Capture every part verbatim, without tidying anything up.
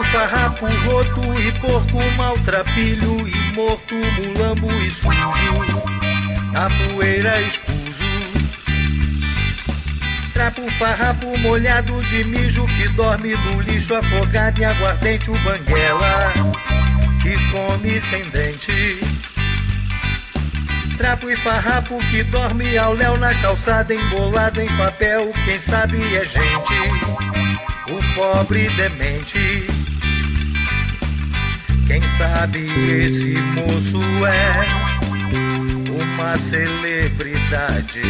farrapo, roto e porco, maltrapilho e morto, mulambo e sujo, na poeira escuso. Trapo, farrapo molhado de mijo que dorme no lixo, afogado em aguardente o banguela que come sem dente. Trapo e farrapo que dorme ao léu na calçada, embolado em papel, quem sabe é gente, o pobre demente. Quem sabe esse moço é uma celebridade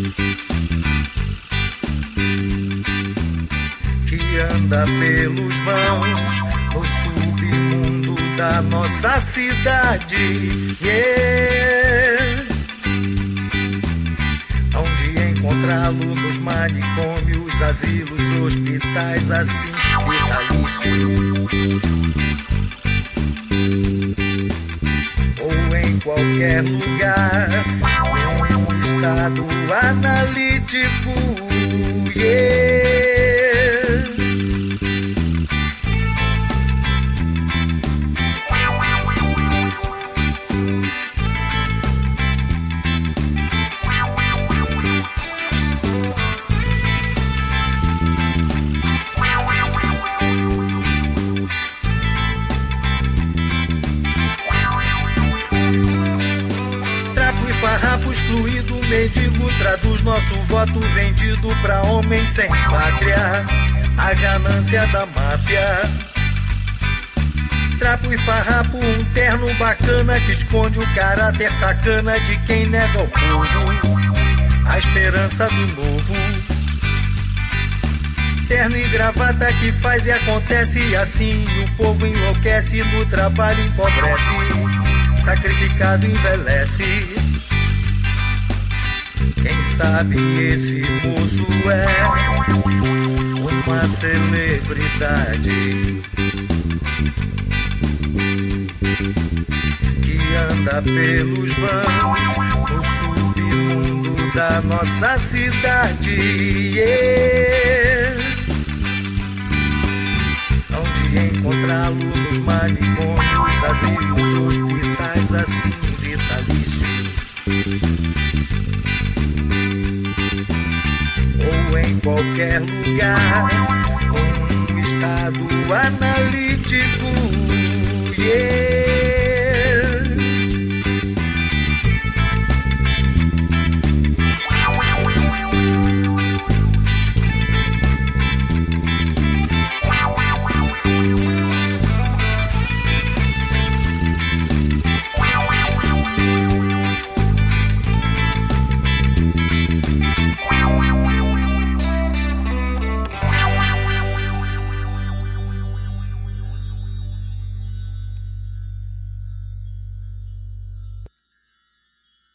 que anda pelos vãos no submundo da nossa cidade. Yeah. Onde encontrá-lo nos manicômios, asilos, hospitais, assim vitalício, ou em qualquer lugar, num estado analítico. Yeah. Farrapo excluído, mendigo, traduz nosso voto vendido pra homem sem pátria, a ganância da máfia. Trapo e farrapo, um terno bacana que esconde o caráter sacana de quem nega ao povo a esperança do novo. Terno e gravata que faz e acontece, e assim o povo enlouquece, no trabalho empobrece, sacrificado envelhece. Quem sabe esse moço é uma celebridade que anda pelos vãos no submundo da nossa cidade. Yeah. Onde encontrá-lo nos manicômios, asilos, hospitais, assim vitalício, ou em qualquer lugar, num estado analítico. Yeah.